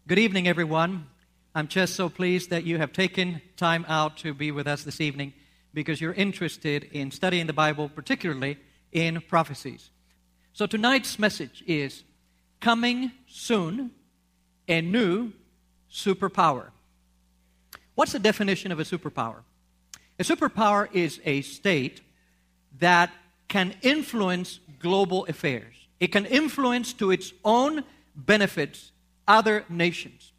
Good evening, everyone. I'm just so pleased that you have taken time out to be with us this evening because you're interested in studying the Bible, particularly in prophecies. So tonight's message is Coming Soon, a New Superpower. What's the definition of a superpower? A superpower is a state that can influence global affairs. It can influence to its own benefits other nations.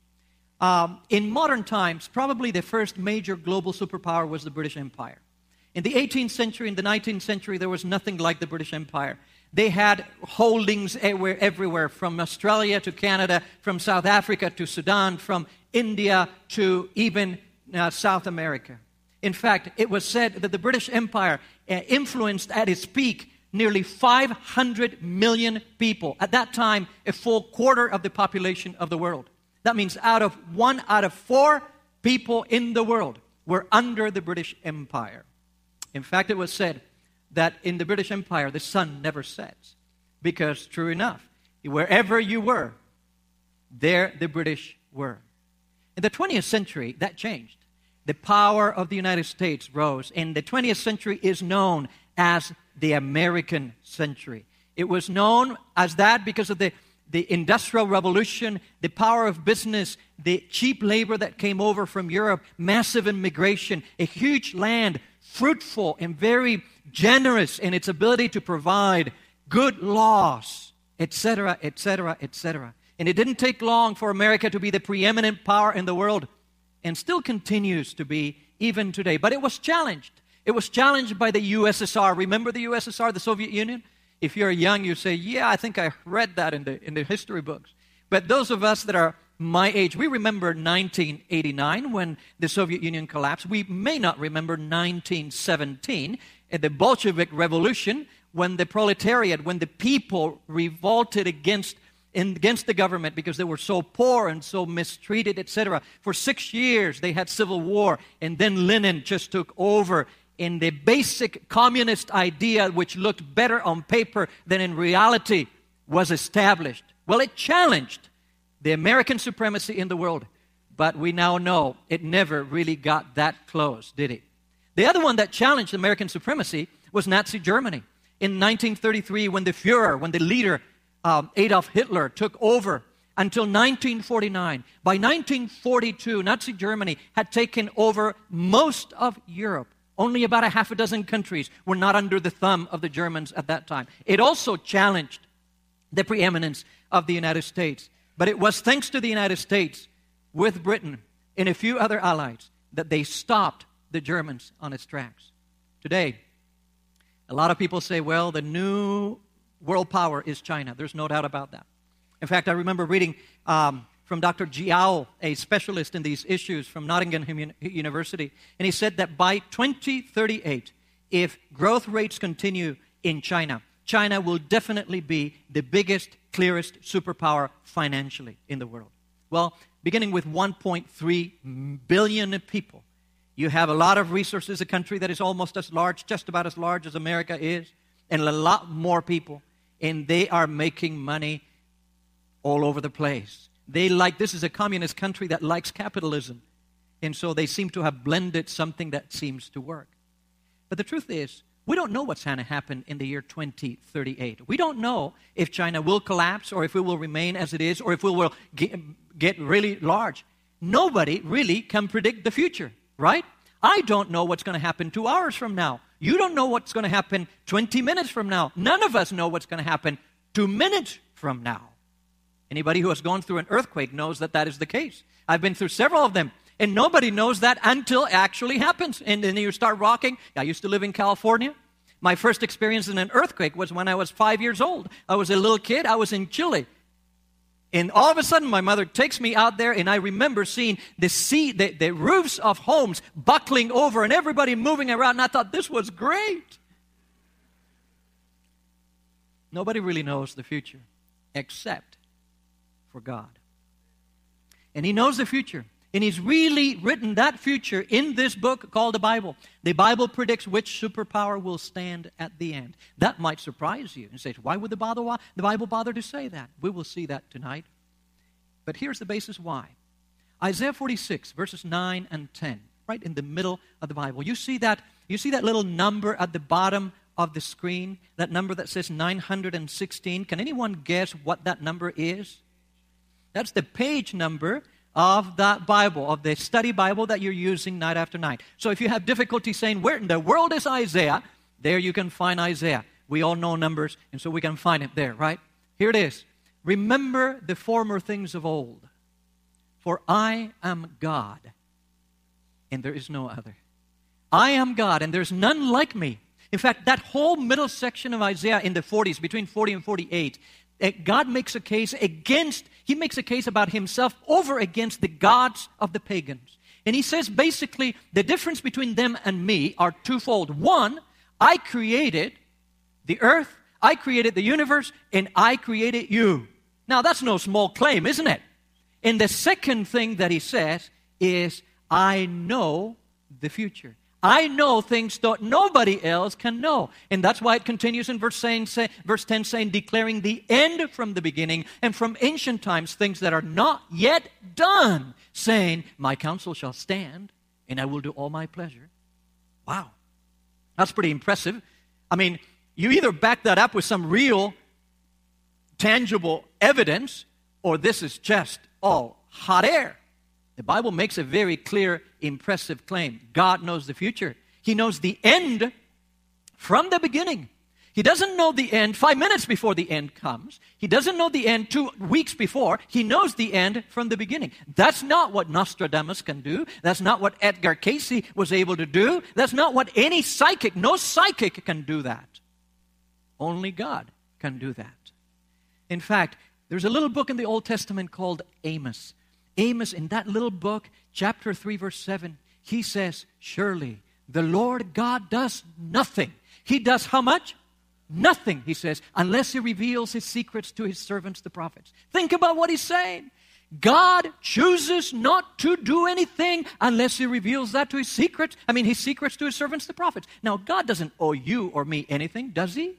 In modern times, probably the first major global superpower was the British Empire. In the 18th century, in the 19th century, there was nothing like the British Empire. They had holdings everywhere, from Australia to Canada, from South Africa to Sudan, from India to even South America. In fact, it was said that the British Empire influenced at its peak nearly 500 million people. At that time, a full quarter of the population of the world. That means one out of four people in the world were under the British Empire. In fact, it was said that in the British Empire, the sun never sets. Because, true enough, wherever you were, there the British were. In the 20th century, that changed. The power of the United States rose, and the 20th century is known as the American century. It was known as that because of the Industrial Revolution, the power of business, the cheap labor that came over from Europe, massive immigration, a huge land, fruitful and very generous in its ability to provide good laws, etc., etc., etc. And it didn't take long for America to be the preeminent power in the world, and still continues to be even today. But it was challenged. It was challenged by the USSR. Remember the USSR, the Soviet Union? If you're young, you say, yeah, I think I read that in the history books. But those of us that are my age, we remember 1989 when the Soviet Union collapsed. We may not remember 1917, the Bolshevik Revolution, when the proletariat, when the people revolted against the government because they were so poor and so mistreated, etc. For 6 years, they had civil war, and then Lenin just took over. In the basic communist idea, which looked better on paper than in reality, was established. Well, it challenged the American supremacy in the world, but we now know it never really got that close, did it? The other one that challenged American supremacy was Nazi Germany. In 1933, when the leader, Adolf Hitler, took over until 1949. By 1942, Nazi Germany had taken over most of Europe. Only about a half a dozen countries were not under the thumb of the Germans at that time. It also challenged the preeminence of the United States. But it was thanks to the United States, with Britain and a few other allies, that they stopped the Germans on its tracks. Today, a lot of people say, well, the new world power is China. There's no doubt about that. In fact, I remember reading from Dr. Jiao, a specialist in these issues from Nottingham University, and he said that by 2038, if growth rates continue in China, China will definitely be the biggest, clearest superpower financially in the world. Well, beginning with 1.3 billion people, you have a lot of resources, a country that is almost as large, just about as large as America is, and a lot more people, and they are making money all over the place. This is a communist country that likes capitalism. And so they seem to have blended something that seems to work. But the truth is, we don't know what's going to happen in the year 2038. We don't know if China will collapse or if it will remain as it is or if it will get really large. Nobody really can predict the future, right? I don't know what's going to happen 2 hours from now. You don't know what's going to happen 20 minutes from now. None of us know what's going to happen 2 minutes from now. Anybody who has gone through an earthquake knows that that is the case. I've been through several of them, and nobody knows that until it actually happens. And then you start rocking. I used to live in California. My first experience in an earthquake was when I was 5 years old. I was a little kid. I was in Chile. And all of a sudden, my mother takes me out there, and I remember seeing the roofs of homes buckling over and everybody moving around, and I thought, this was great. Nobody really knows the future except for God. And He knows the future. And He's really written that future in this book called the Bible. The Bible predicts which superpower will stand at the end. That might surprise you and say, why would the Bible bother to say that? We will see that tonight. But here's the basis why. Isaiah 46, verses 9 and 10, right in the middle of the Bible. You see that little number at the bottom of the screen, that number that says 916. Can anyone guess what that number is? That's the page number of that Bible, of the study Bible that you're using night after night. So if you have difficulty saying, where in the world is Isaiah? There you can find Isaiah. We all know numbers, and so we can find it there, right? Here it is. Remember the former things of old, for I am God, and there is no other. I am God, and there's none like me. In fact, that whole middle section of Isaiah in the 40s, between 40 and 48, God makes a case about himself over against the gods of the pagans. And he says basically the difference between them and me are twofold. One, I created the earth, I created the universe, and I created you. Now that's no small claim, isn't it? And the second thing that he says is, I know the future. I know things that nobody else can know. And that's why it continues in verse 10 saying, declaring the end from the beginning and from ancient times things that are not yet done, saying, my counsel shall stand and I will do all my pleasure. Wow. That's pretty impressive. I mean, you either back that up with some real, tangible evidence, or this is just all hot air. The Bible makes a very clear, impressive claim. God knows the future. He knows the end from the beginning. He doesn't know the end 5 minutes before the end comes. He doesn't know the end 2 weeks before. He knows the end from the beginning. That's not what Nostradamus can do. That's not what Edgar Cayce was able to do. That's not what any psychic, no psychic can do that. Only God can do that. In fact, there's a little book in the Old Testament called Amos. Amos, in that little book, chapter 3, verse 7, he says, surely the Lord God does nothing. He does how much? Nothing, he says, unless he reveals his secrets to his servants, the prophets. Think about what he's saying. God chooses not to do anything unless he reveals that to his secrets. His secrets to his servants, the prophets. Now, God doesn't owe you or me anything, does he?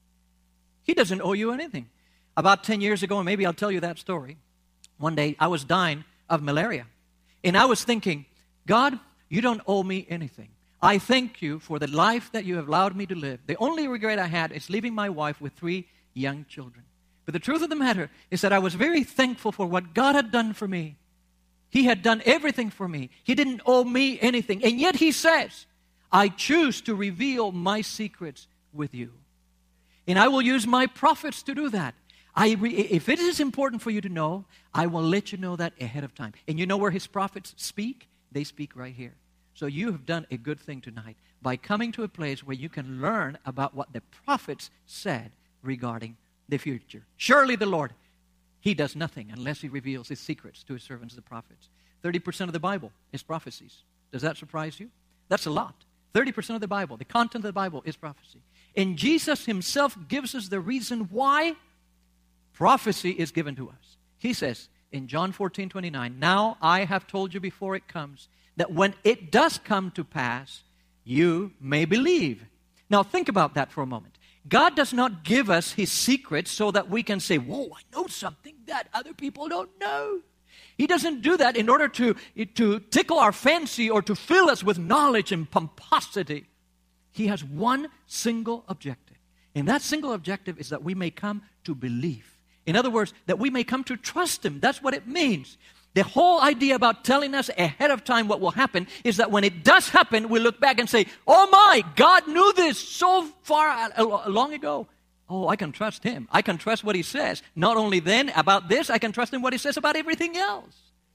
He doesn't owe you anything. About 10 years ago, and maybe I'll tell you that story. One day, I was dying of malaria. And I was thinking, God, you don't owe me anything. I thank you for the life that you have allowed me to live. The only regret I had is leaving my wife with 3 young children. But the truth of the matter is that I was very thankful for what God had done for me. He had done everything for me. He didn't owe me anything. And yet he says, I choose to reveal my secrets with you. And I will use my prophets to do that. If it is important for you to know, I will let you know that ahead of time. And you know where his prophets speak? They speak right here. So you have done a good thing tonight by coming to a place where you can learn about what the prophets said regarding the future. Surely the Lord, he does nothing unless he reveals his secrets to his servants, the prophets. 30% of the Bible is prophecies. Does that surprise you? That's a lot. 30% of the Bible, the content of the Bible is prophecy. And Jesus himself gives us the reason why prophecy is given to us. He says in John 14:29, now I have told you before it comes, that when it does come to pass, you may believe. Now think about that for a moment. God does not give us his secrets so that we can say, whoa, I know something that other people don't know. He doesn't do that in order to tickle our fancy or to fill us with knowledge and pomposity. He has one single objective. And that single objective is that we may come to believe. In other words, that we may come to trust him. That's what it means. The whole idea about telling us ahead of time what will happen is that when it does happen, we look back and say, oh my, God knew this so far long ago. Oh, I can trust him. I can trust what he says. Not only then about this, I can trust him what he says about everything else.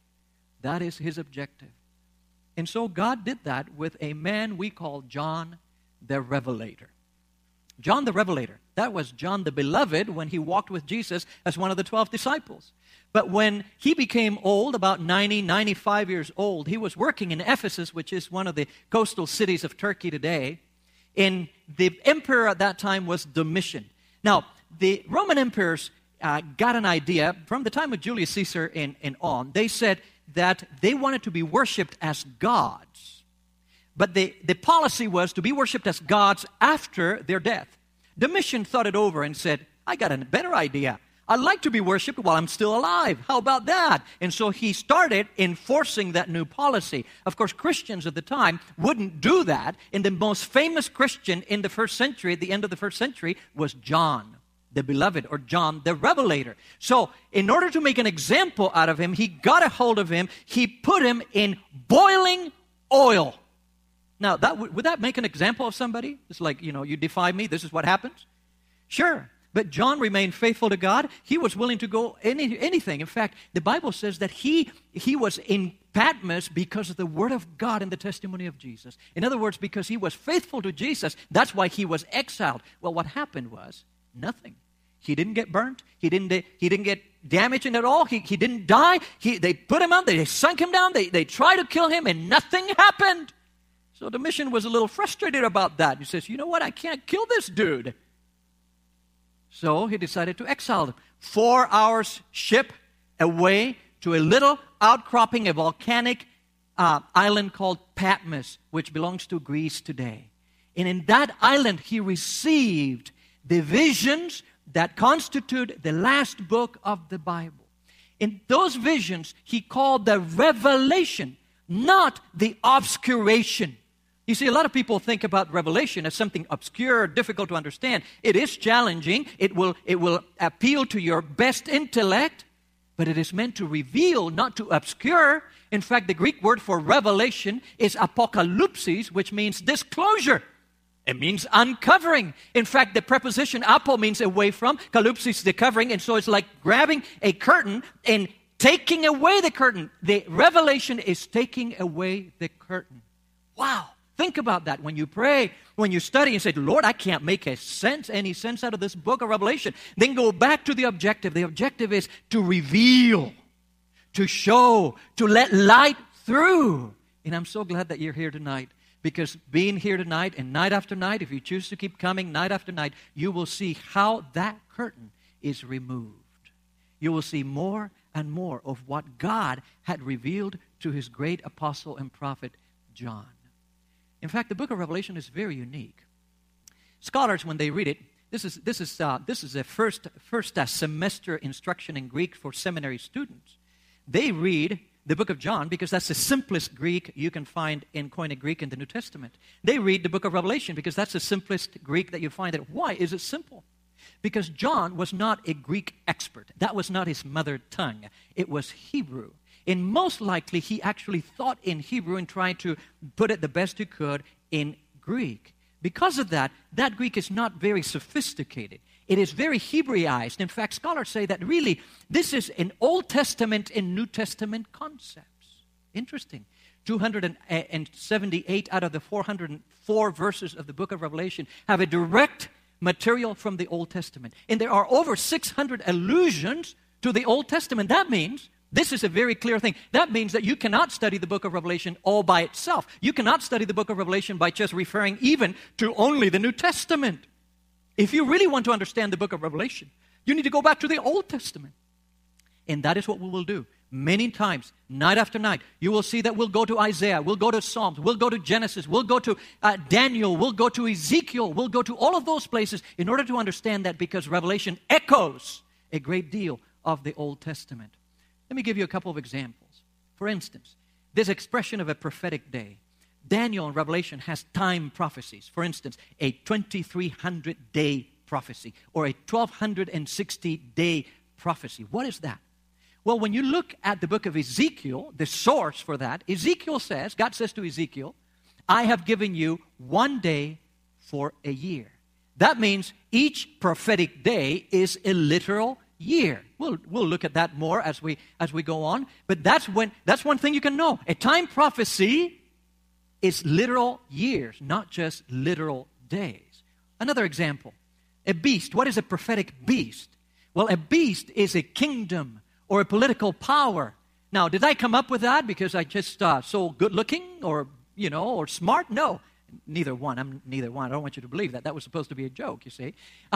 That is his objective. And so God did that with a man we call John the Revelator. John the Revelator. That was John the Beloved when he walked with Jesus as one of the 12 disciples. But when he became old, about 90, 95 years old, he was working in Ephesus, which is one of the coastal cities of Turkey today. And the emperor at that time was Domitian. Now, the Roman emperors got an idea from the time of Julius Caesar and on. They said that they wanted to be worshipped as gods. But the policy was to be worshipped as gods after their death. Domitian thought it over and said, I got a better idea. I'd like to be worshipped while I'm still alive. How about that? And so he started enforcing that new policy. Of course, Christians at the time wouldn't do that. And the most famous Christian in the first century, at the end of the first century, was John the Beloved, or John the Revelator. So in order to make an example out of him, he got a hold of him. He put him in boiling oil. Now, would that make an example of somebody? It's like, you defy me, this is what happens? Sure. But John remained faithful to God. He was willing to go anything. In fact, the Bible says that he was in Patmos because of the word of God and the testimony of Jesus. In other words, because he was faithful to Jesus, that's why he was exiled. Well, what happened was nothing. He didn't get burnt. He didn't get damaged at all. He didn't die. They put him out. They sunk him down. They tried to kill him, and nothing happened. So Domitian was a little frustrated about that. He says, you know what? I can't kill this dude. So he decided to exile him. 4 hours ship away to a little outcropping, a volcanic island called Patmos, which belongs to Greece today. And in that island, he received the visions that constitute the last book of the Bible. In those visions, he called the revelation, not the obscuration. You see, a lot of people think about revelation as something obscure, difficult to understand. It is challenging. It will appeal to your best intellect, but it is meant to reveal, not to obscure. In fact, the Greek word for revelation is apokalypsis, which means disclosure. It means uncovering. In fact, the preposition apo means away from, kalypsis the covering, and so it's like grabbing a curtain and taking away the curtain. The revelation is taking away the curtain. Wow. Think about that when you pray, when you study and say, Lord, I can't make any sense out of this book of Revelation. Then go back to the objective. The objective is to reveal, to show, to let light through. And I'm so glad that you're here tonight. Because being here tonight and night after night, if you choose to keep coming night after night, you will see how that curtain is removed. You will see more and more of what God had revealed to his great apostle and prophet, John. In fact, the book of Revelation is very unique. Scholars, when they read it, this is a first semester instruction in Greek for seminary students. They read the book of John because that's the simplest Greek you can find in Koine Greek in the New Testament. They read the book of Revelation because that's the simplest Greek that you find. Why is it simple? Because John was not a Greek expert. That was not his mother tongue. It was Hebrew. And most likely, he actually thought in Hebrew and tried to put it the best he could in Greek. Because of that, that Greek is not very sophisticated. It is very Hebraized. In fact, scholars say that really this is an Old Testament and New Testament concepts. Interesting. 278 out of the 404 verses of the book of Revelation have a direct material from the Old Testament. And there are over 600 allusions to the Old Testament. That means, this is a very clear thing, that means that you cannot study the book of Revelation all by itself. You cannot study the book of Revelation by just referring even to only the New Testament. If you really want to understand the book of Revelation, you need to go back to the Old Testament. And that is what we will do. Many times, night after night, you will see that we'll go to Isaiah, we'll go to Psalms, we'll go to Genesis, we'll go to Daniel, we'll go to Ezekiel, we'll go to all of those places in order to understand that, because Revelation echoes a great deal of the Old Testament. Let me give you a couple of examples. For instance, this expression of a prophetic day. Daniel in Revelation has time prophecies. For instance, a 2,300-day prophecy or a 1,260-day prophecy. What is that? Well, when you look at the book of Ezekiel, the source for that, Ezekiel says, God says to Ezekiel, I have given you 1 day for a year. That means each prophetic day is a literal year. We'll look at that more as we go on. But that's one thing you can know. A time prophecy is literal years, not just literal days. Another example, a beast. What is a prophetic beast? Well, a beast is a kingdom or a political power. Now, did I come up with that because I just so good looking or smart? No, neither one. I'm neither one. I don't want you to believe that. That was supposed to be a joke, you see.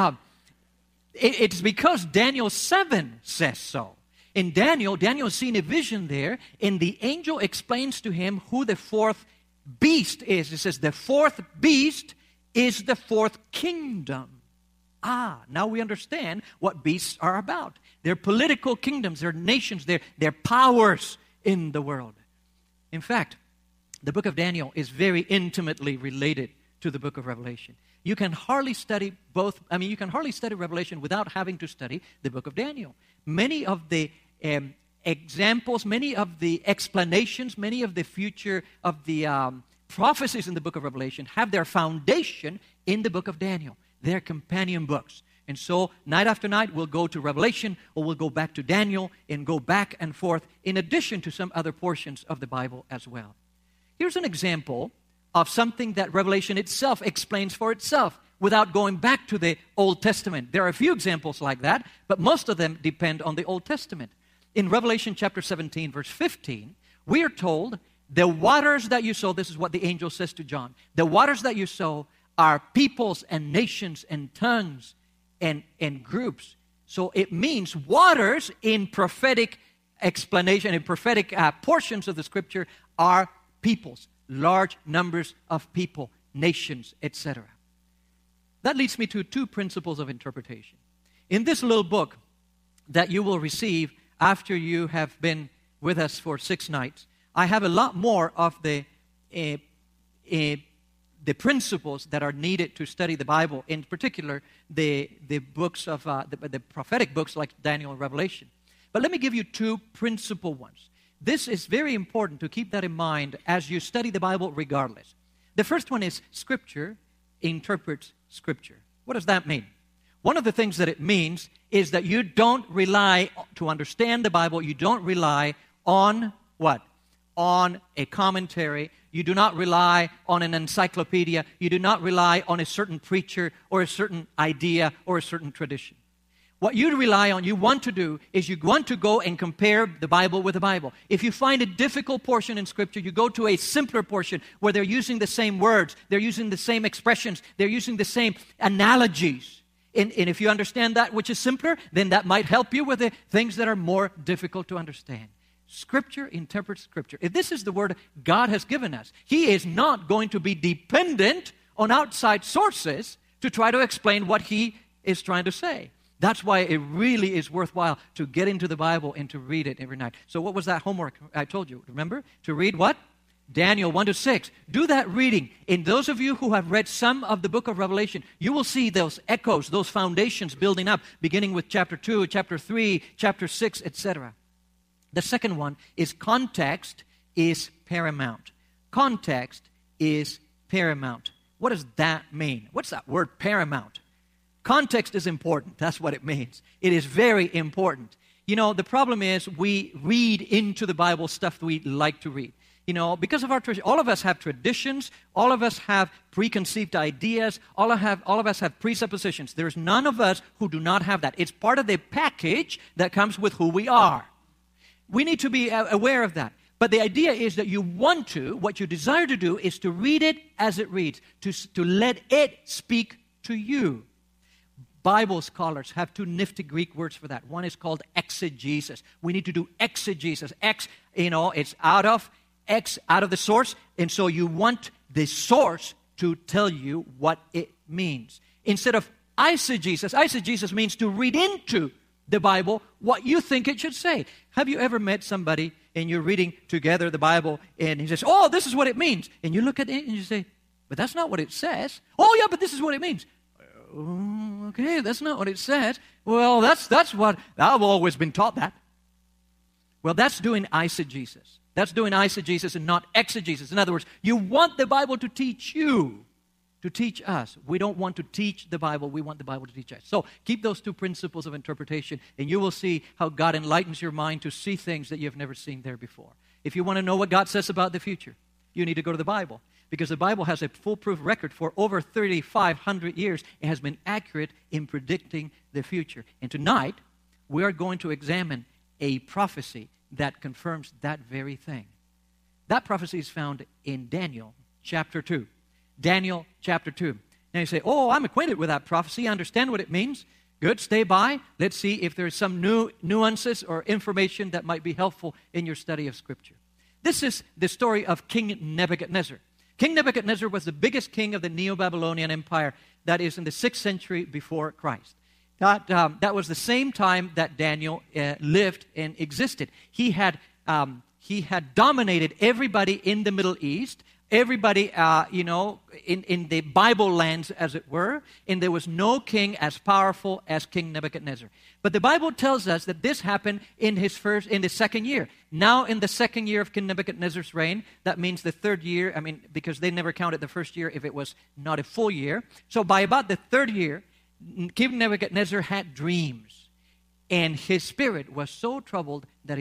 It's because Daniel 7 says so. In Daniel's seen a vision there, and the angel explains to him who the fourth beast is. It says the fourth beast is the fourth kingdom. Now we understand what beasts are about. They're political kingdoms, they're nations, they're powers in the world. In fact, the book of Daniel is very intimately related to the book of Revelation. You can hardly study Revelation without having to study the book of Daniel. Many of the examples, many of the explanations, many of the future of the prophecies in the book of Revelation have their foundation in the book of Daniel. They're companion books. And so, night after night, we'll go to Revelation, or we'll go back to Daniel, and go back and forth, in addition to some other portions of the Bible as well. Here's an example of something that Revelation itself explains for itself without going back to the Old Testament. There are a few examples like that, but most of them depend on the Old Testament. In Revelation chapter 17, verse 15, we are told, the waters that you sow, this is what the angel says to John, the waters that you sow are peoples and nations and tongues and groups. So it means waters in prophetic explanation, in prophetic portions of the Scripture are peoples, large numbers of people, nations, etc. That leads me to two principles of interpretation. In this little book that you will receive after you have been with us for 6 nights, I have a lot more of the principles that are needed to study the Bible, in particular the books of the prophetic books like Daniel and Revelation. But let me give you 2 principal ones. This is very important to keep that in mind as you study the Bible regardless. The first one is Scripture interprets Scripture. What does that mean? One of the things that it means is that you don't rely, to understand the Bible, you don't rely on what? On a commentary. You do not rely on an encyclopedia. You do not rely on a certain preacher or a certain idea or a certain tradition. What you rely on, you want to do, is you want to go and compare the Bible with the Bible. If you find a difficult portion in Scripture, you go to a simpler portion where they're using the same words, they're using the same expressions, they're using the same analogies. And if you understand that which is simpler, then that might help you with the things that are more difficult to understand. Scripture interprets Scripture. If this is the word God has given us, He is not going to be dependent on outside sources to try to explain what He is trying to say. That's why it really is worthwhile to get into the Bible and to read it every night. So what was that homework I told you? Remember? To read what? Daniel 1-6. Do that reading. And those of you who have read some of the book of Revelation, you will see those echoes, those foundations building up, beginning with chapter 2, chapter 3, chapter 6, etc. The second one is context is paramount. Context is paramount. What does that mean? What's that word, paramount? Context is important. That's what it means. It is very important. You know, the problem is we read into the Bible stuff we like to read. You know, because of our tradition, all of us have traditions, all of us have preconceived ideas, all of us have presuppositions. There's none of us who do not have that. It's part of the package that comes with who we are. We need to be aware of that. But the idea is that what you desire to do is to read it as it reads, to let it speak to you. Bible scholars have 2 nifty Greek words for that. One is called exegesis. We need to do exegesis. It's out of the source, and so you want the source to tell you what it means. Instead of eisegesis means to read into the Bible what you think it should say. Have you ever met somebody and you're reading together the Bible and he says, "Oh, this is what it means." And you look at it and you say, "But that's not what it says." "Oh, yeah, but this is what it means." Okay, that's not what it says. Well, that's what I've always been taught that. Well, that's doing eisegesis. That's doing eisegesis and not exegesis. In other words, you want the Bible to teach you, to teach us. We don't want to teach the Bible. We want the Bible to teach us. So keep those 2 principles of interpretation, and you will see how God enlightens your mind to see things that you've never seen there before. If you want to know what God says about the future, you need to go to the Bible, because the Bible has a foolproof record for over 3,500 years. It has been accurate in predicting the future. And tonight, we are going to examine a prophecy that confirms that very thing. That prophecy is found in Daniel chapter 2. Daniel chapter 2. Now you say, "Oh, I'm acquainted with that prophecy. I understand what it means." Good, stay by. Let's see if there's some new nuances or information that might be helpful in your study of Scripture. This is the story of King Nebuchadnezzar. King Nebuchadnezzar was the biggest king of the Neo-Babylonian Empire that is in the 6th century before Christ. That was the same time that Daniel lived and existed. He had dominated everybody in the Middle East, everybody, in the Bible lands, as it were, and there was no king as powerful as King Nebuchadnezzar. But the Bible tells us that this happened in the 2nd year. Now, in the 2nd year of King Nebuchadnezzar's reign, that means the 3rd year, because they never counted the 1st year if it was not a full year. So by about the 3rd year, King Nebuchadnezzar had dreams, and his spirit was so troubled that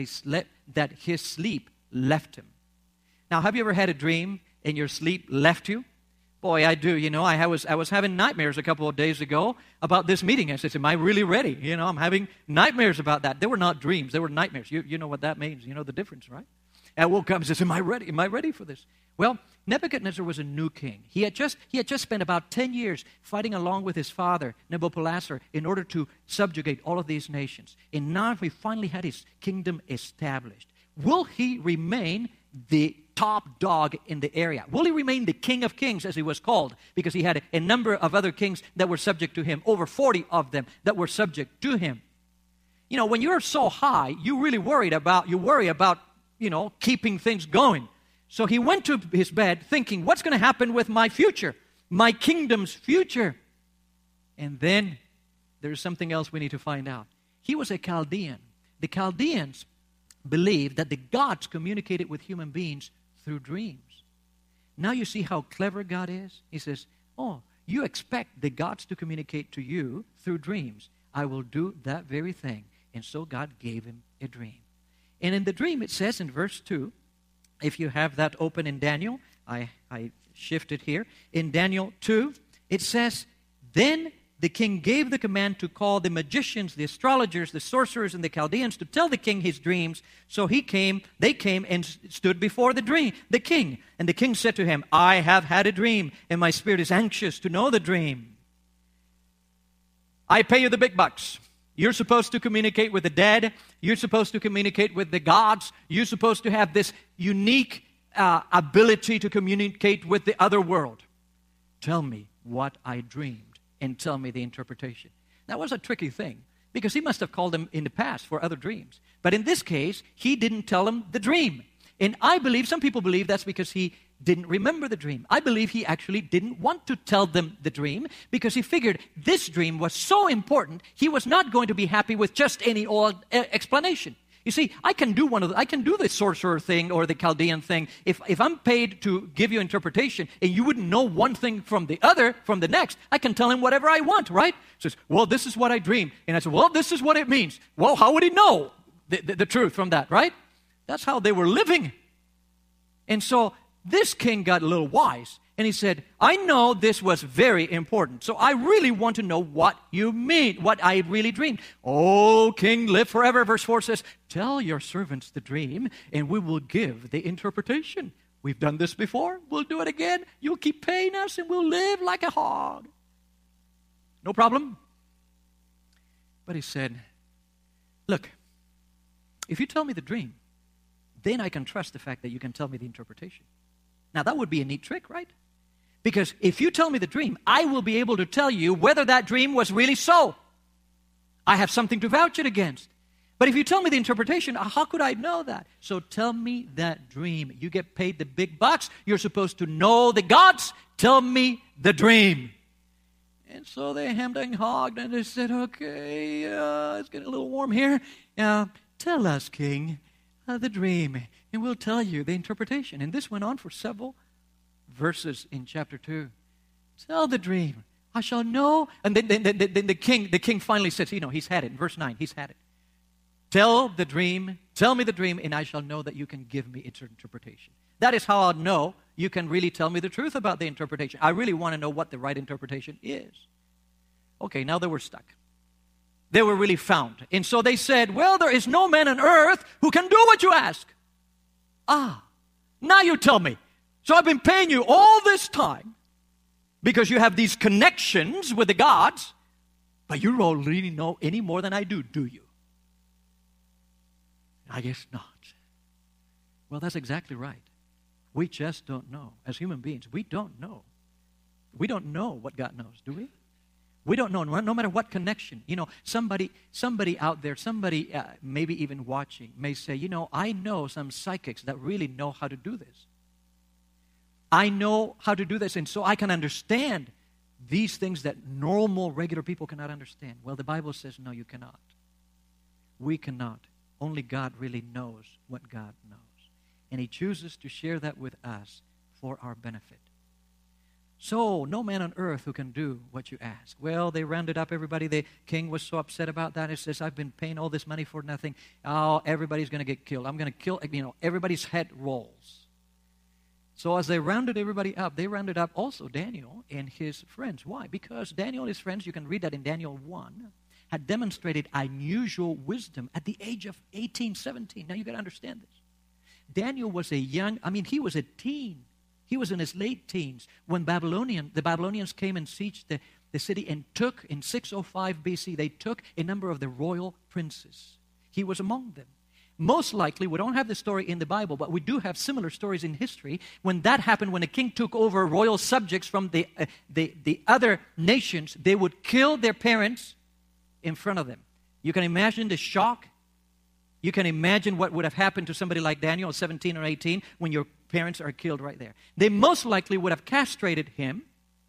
his sleep left him. Now, have you ever had a dream and your sleep left you? Boy, I do. I was having nightmares a couple of days ago about this meeting. I said, am I really ready? I'm having nightmares about that. They were not dreams. They were nightmares. You know what that means. You know the difference, right? I woke up and said, am I ready? Am I ready for this? Well, Nebuchadnezzar was a new king. He had just spent about 10 years fighting along with his father, Nabopolassar, in order to subjugate all of these nations. And now he finally had his kingdom established. Will he remain the top dog in the area? Will he remain the king of kings, as he was called? Because he had a number of other kings that were subject to him, over 40 of them that were subject to him. When you're so high, you worry about keeping things going. So he went to his bed thinking, what's going to happen with my future, my kingdom's future? And then there's something else we need to find out. He was a Chaldean. The Chaldeans believed that the gods communicated with human beings through dreams. Now you see how clever God is? He says, you expect the gods to communicate to you through dreams. I will do that very thing. And so God gave him a dream. And in the dream, it says in verse 2, if you have that open in Daniel, I shifted here. In Daniel 2, it says, then the king gave the command to call the magicians, the astrologers, the sorcerers, and the Chaldeans to tell the king his dreams. So they came and stood before the king. And the king said to him, I have had a dream, and my spirit is anxious to know the dream. I pay you the big bucks. You're supposed to communicate with the dead. You're supposed to communicate with the gods. You're supposed to have this unique ability to communicate with the other world. Tell me what I dreamed and tell me the interpretation. That was a tricky thing because he must have called them in the past for other dreams. But in this case, he didn't tell them the dream. And some people believe that's because he didn't remember the dream. I believe he actually didn't want to tell them the dream because he figured this dream was so important, he was not going to be happy with just any old explanation. You see, I can do the sorcerer thing or the Chaldean thing. If I'm paid to give you interpretation and you wouldn't know one thing from the next, I can tell him whatever I want, right? He says, well, this is what I dreamed. And I said, well, this is what it means. Well, how would he know the truth from that, right? That's how they were living. And so this king got a little wise, and he said, I know this was very important, so I really want to know what you mean, what I really dreamed. Oh, king, live forever. Verse 4 says, tell your servants the dream, and we will give the interpretation. We've done this before. We'll do it again. You'll keep paying us, and we'll live like a hog. No problem. But he said, look, if you tell me the dream, then I can trust the fact that you can tell me the interpretation. Now, that would be a neat trick, right? Because if you tell me the dream, I will be able to tell you whether that dream was really so. I have something to vouch it against. But if you tell me the interpretation, how could I know that? So tell me that dream. You get paid the big bucks. You're supposed to know the gods. Tell me the dream. And so they hemmed and hawed, and they said, okay, it's getting a little warm here. Tell us, king, the dream, and we'll tell you the interpretation. And this went on for several verses in chapter 2. Tell the dream, I shall know. And then the king finally says, he's had it. In verse 9, he's had it. Tell me the dream, and I shall know that you can give me its interpretation. That is how I'll know you can really tell me the truth about the interpretation. I really want to know what the right interpretation is. Okay, now they were stuck. They were really found. And so they said, well, there is no man on earth who can do what you ask. Now you tell me. So I've been paying you all this time because you have these connections with the gods, but you don't really know any more than I do you? I guess not. Well, that's exactly right. We just don't know. As human beings, we don't know. We don't know what God knows, do we? We don't know, no matter what connection. Somebody out there, somebody maybe even watching may say, I know some psychics that really know how to do this. I know how to do this, and so I can understand these things that normal, regular people cannot understand. Well, the Bible says, no, you cannot. We cannot. Only God really knows what God knows. And He chooses to share that with us for our benefit. So, no man on earth who can do what you ask. Well, they rounded up everybody. The king was so upset about that. He says, I've been paying all this money for nothing. Oh, everybody's going to get killed. I'm going to kill, everybody's head rolls. So as they rounded everybody up, they rounded up also Daniel and his friends. Why? Because Daniel and his friends, you can read that in Daniel 1, had demonstrated unusual wisdom at the age of 18, 17. Now, you got to understand this. Daniel was he was a teen. He was in his late teens when the Babylonians came and sieged the city and took, in 605 BC, they took a number of the royal princes. He was among them. Most likely, we don't have the story in the Bible, but we do have similar stories in history. When that happened, when a king took over royal subjects from the other nations, they would kill their parents in front of them. You can imagine the shock. You can imagine what would have happened to somebody like Daniel, 17 or 18, when your parents are killed right there. They most likely would have castrated him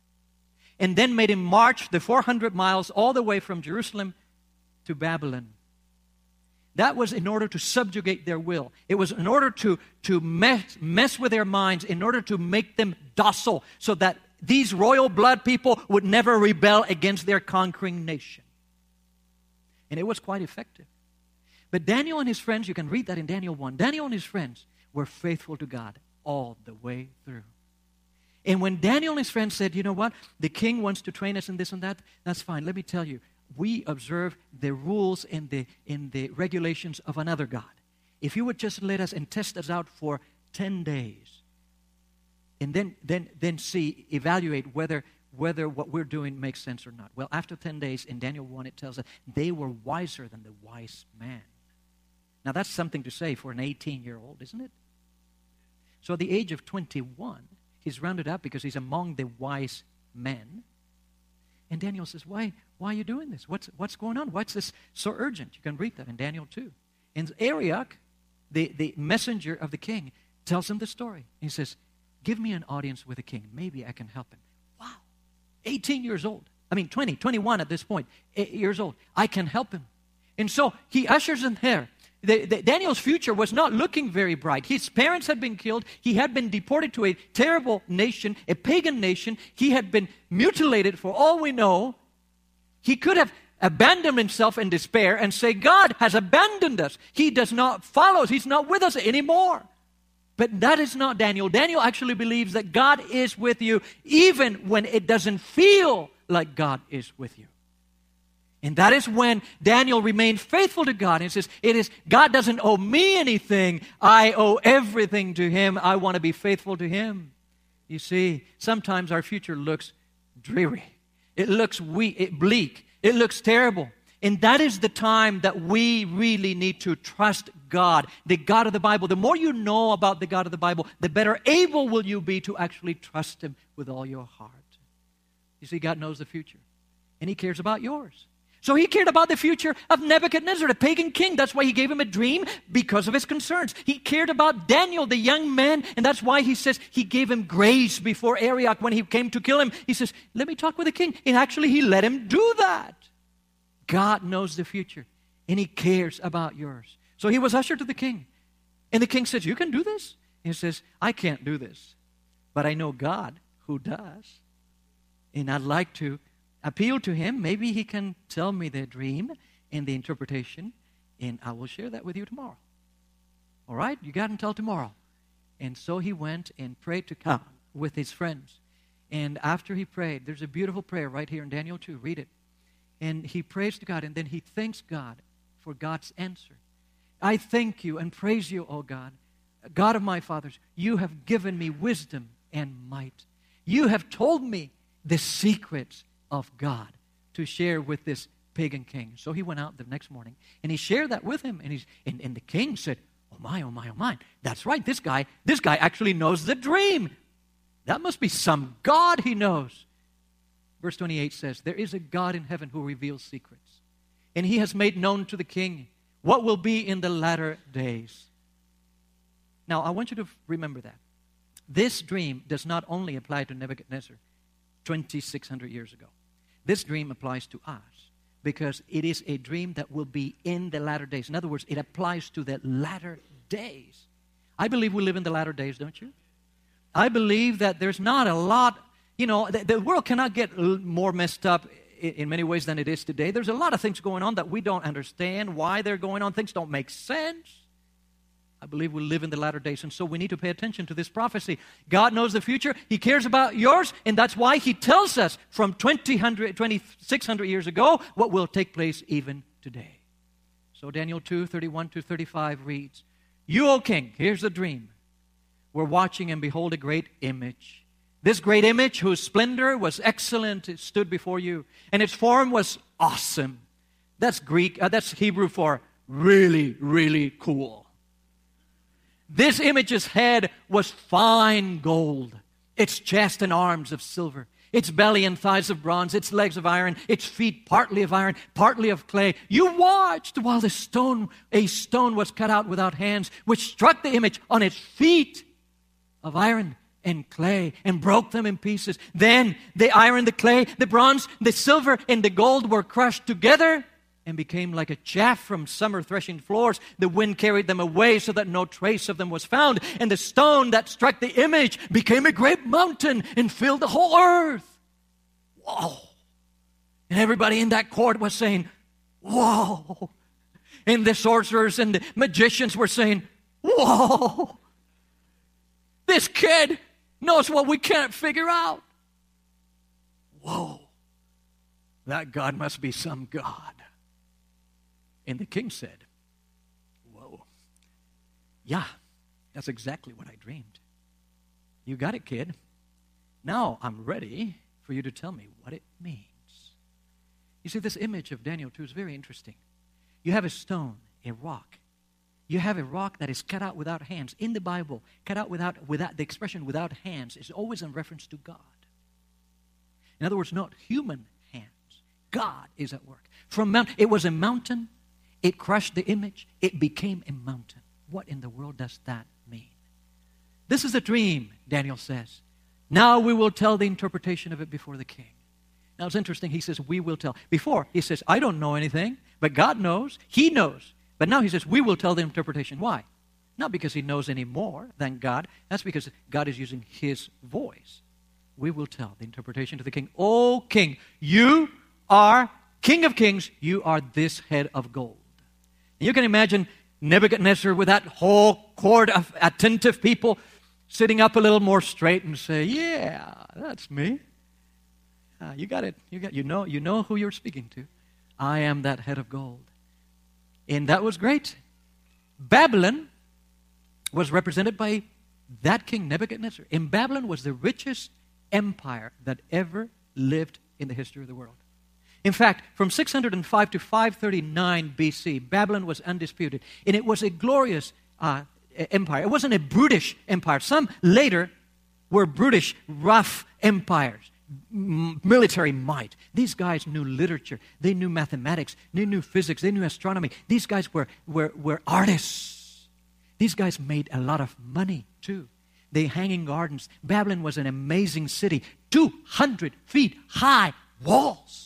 and then made him march the 400 miles all the way from Jerusalem to Babylon. That was in order to subjugate their will. It was in order to mess with their minds, in order to make them docile, so that these royal blood people would never rebel against their conquering nation. And it was quite effective. But Daniel and his friends, you can read that in Daniel 1. Daniel and his friends were faithful to God all the way through. And when Daniel and his friends said, you know what, the king wants to train us in this and that, that's fine. Let me tell you, we observe the rules and the regulations of another God. If you would just let us and test us out for 10 days, and then evaluate whether what we're doing makes sense or not. Well, after 10 days, in Daniel 1, it tells us they were wiser than the wise man. Now, that's something to say for an 18-year-old, isn't it? So at the age of 21, he's rounded up because he's among the wise men. And Daniel says, why are you doing this? What's going on? What's this so urgent? You can read that in Daniel 2. And Arioch, the messenger of the king, tells him the story. He says, give me an audience with the king. Maybe I can help him. Wow. 18 years old. 21 at this point. 8 years old. I can help him. And so he ushers him there. Daniel's future was not looking very bright. His parents had been killed. He had been deported to a terrible nation, a pagan nation. He had been mutilated for all we know. He could have abandoned himself in despair and say, God has abandoned us. He does not follow us. He's not with us anymore. But that is not Daniel. Daniel actually believes that God is with you even when it doesn't feel like God is with you. And that is when Daniel remained faithful to God. And he says, God doesn't owe me anything. I owe everything to Him. I want to be faithful to Him. You see, sometimes our future looks dreary. It looks bleak. It looks terrible. And that is the time that we really need to trust God, the God of the Bible. The more you know about the God of the Bible, the better able will you be to actually trust Him with all your heart. You see, God knows the future. And He cares about yours. So He cared about the future of Nebuchadnezzar, the pagan king. That's why He gave him a dream, because of his concerns. He cared about Daniel, the young man, and that's why He says He gave him grace before Arioch when he came to kill him. He says, let me talk with the king. And actually, He let him do that. God knows the future, and He cares about yours. So he was ushered to the king. And the king says, you can do this? And he says, I can't do this, but I know God who does. And I'd like to appeal to Him. Maybe He can tell me the dream and the interpretation, and I will share that with you tomorrow. All right? You got until tomorrow. And so he went and prayed to God with his friends. And after he prayed, there's a beautiful prayer right here in Daniel 2. Read it. And he prays to God, and then he thanks God for God's answer. I thank you and praise you, O God, God of my fathers. You have given me wisdom and might. You have told me the secrets of God to share with this pagan king. So he went out the next morning and he shared that with him. And the king said, oh my, oh my, oh my. That's right. This guy actually knows the dream. That must be some God he knows. Verse 28 says, there is a God in heaven who reveals secrets, and he has made known to the king what will be in the latter days. Now, I want you to remember that. This dream does not only apply to Nebuchadnezzar 2,600 years ago. This dream applies to us because it is a dream that will be in the latter days. In other words, it applies to the latter days. I believe we live in the latter days, don't you? I believe that there's not a lot, the world cannot get more messed up in many ways than it is today. There's a lot of things going on that we don't understand why they're going on. Things don't make sense. I believe we live in the latter days, and so we need to pay attention to this prophecy. God knows the future. He cares about yours, and that's why He tells us from 2,600 years ago what will take place even today. So Daniel 2:31-35 reads, You, O king, here's the dream. Were watching, and behold, a great image. This great image, whose splendor was excellent, stood before you, and its form was awesome. That's that's Hebrew for really, really cool. This image's head was fine gold, its chest and arms of silver, its belly and thighs of bronze, its legs of iron, its feet partly of iron, partly of clay. You watched while a stone was cut out without hands, which struck the image on its feet of iron and clay and broke them in pieces. Then the iron, the clay, the bronze, the silver, and the gold were crushed together and became like a chaff from summer threshing floors. The wind carried them away so that no trace of them was found. And the stone that struck the image became a great mountain and filled the whole earth. Whoa. And everybody in that court was saying, whoa. And the sorcerers and the magicians were saying, whoa. This kid knows what we can't figure out. Whoa. That God must be some God. And the king said, whoa, yeah, that's exactly what I dreamed. You got it, kid. Now I'm ready for you to tell me what it means. You see, this image of Daniel 2 is very interesting. You have a stone, a rock. You have a rock that is cut out without hands. In the Bible, cut out without the expression without hands is always in reference to God. In other words, not human hands. God is at work. It was a mountain. It crushed the image. It became a mountain. What in the world does that mean? This is a dream, Daniel says. Now we will tell the interpretation of it before the king. Now it's interesting. He says, we will tell. Before, he says, I don't know anything, but God knows. He knows. But now he says, we will tell the interpretation. Why? Not because he knows any more than God. That's because God is using his voice. We will tell the interpretation to the king. O king, you are King of kings. You are this head of gold. You can imagine Nebuchadnezzar with that whole court of attentive people sitting up a little more straight and say, yeah, that's me. You got it. You know who you're speaking to. I am that head of gold. And that was great. Babylon was represented by that king, Nebuchadnezzar. And Babylon was the richest empire that ever lived in the history of the world. In fact, from 605 to 539 BC, Babylon was undisputed. And it was a glorious empire. It wasn't a brutish empire. Some later were brutish, rough empires, military might. These guys knew literature. They knew mathematics. They knew physics. They knew astronomy. These guys were artists. These guys made a lot of money, too. They hanging gardens. Babylon was an amazing city. 200 feet high walls.